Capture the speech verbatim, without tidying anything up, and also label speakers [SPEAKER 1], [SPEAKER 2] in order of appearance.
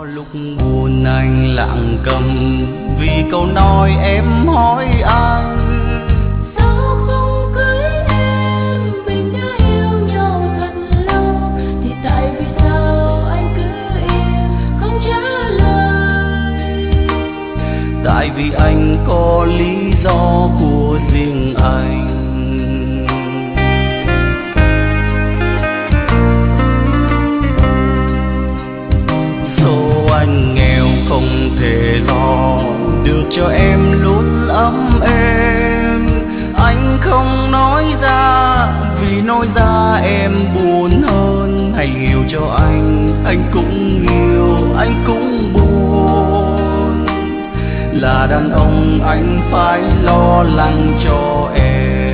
[SPEAKER 1] lúc buồn anh lặng câm vì câu nói em hỏi anh.
[SPEAKER 2] Sao không cưới em, mình đã yêu nhau thật lâu, thì tại vì sao anh cứ im không trả lời?
[SPEAKER 1] Tại vì anh có lý do của riêng anh. Anh nghèo không thể lo được cho em luôn ấm êm. Anh không nói ra vì nói ra em buồn hơn. Hãy hiểu cho anh, anh cũng yêu, anh cũng buồn. Là đàn ông anh phải lo lắng cho em.